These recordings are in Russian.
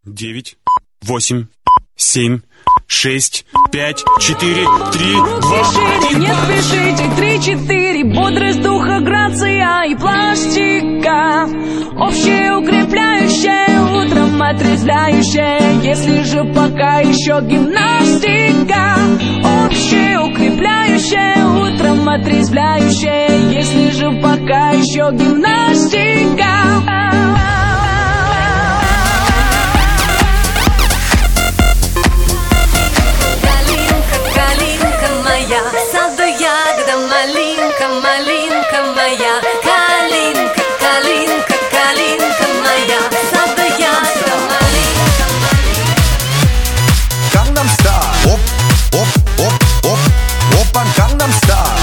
9, 8, 7, 6, 5, 4, 3, 2, 1. Не спешите, 3, 4. Бодрость духа, грация и пластика. Общеукрепляющая, утром отрезвляющая. Если же пока еще гимнастика. Общеукрепляющая, утром отрезвляющая. Если же пока еще гимнастика. Саду ягода, малинка, малинка моя. Калинка, калинка, калинка моя. Саду ягода, малинка, малинка. Gangnam Style. Оп, оп, оп, оп. Опан Gangnam Style.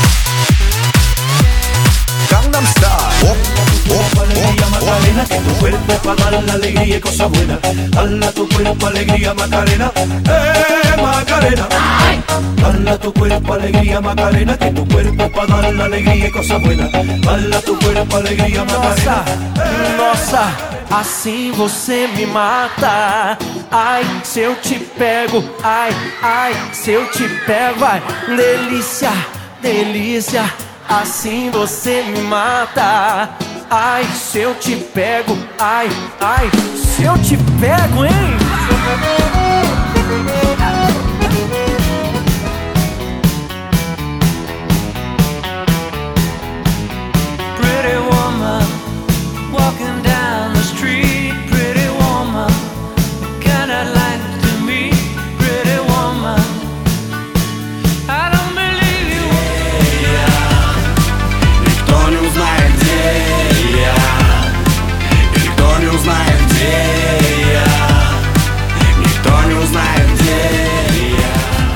Gangnam Style. Оп, оп, оп, Macarena, que tu cuerpo para dar la alegría y cosas buenas. Dale a tu cuerpo alegría, Macarena. Macarena. Dale a tu cuerpo alegría, Macarena. Que tu cuerpo para dar la alegría y cosas buenas. Dale a tu cuerpo alegría, Macarena. Nossa, assim você me mata. Ai, se eu te pego. Ai, ai, se eu te pego. Vai, delícia, delícia. Assim você me mata. Ai, se eu te pego. Ai, ai, se eu te pego, hein? Pretty woman, walking down the street. Pretty woman, can I lie to me? Pretty woman, I don't believe you. Никто не узнает, где я. Никто не узнает, где я. Никто не узнает, где я.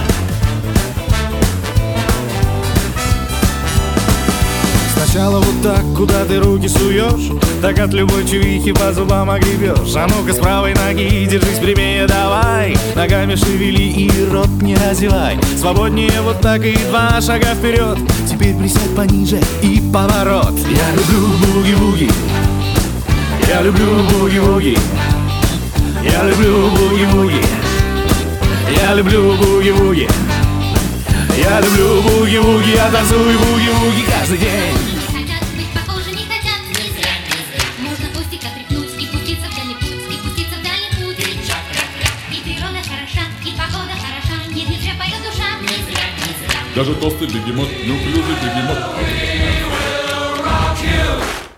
Сначала вот так, куда ты руки суешь, так от любой чувихи по зубам огребешь. А ну-ка с правой ноги держись прямее, давай. Ногами шевели и рот не разевай. Свободнее вот так и 2 шага вперед. Теперь присядь пониже и поворот. Я люблю буги-буги. Я люблю буги-буги. Я люблю буги-буги. Я люблю буги-буги. Я люблю буги-буги. Я танцую буги-буги каждый день. Хотят быть похожи, не хотят, не зря, не зря. Можно хвостик отряхнуть и пуститься в дальний путь, и пуститься в дальний путь. И природа хороша, и погода хороша, нет, не зря поет душа, не зря, не зря. Даже толстый бегемот, неуклюжий бегемот.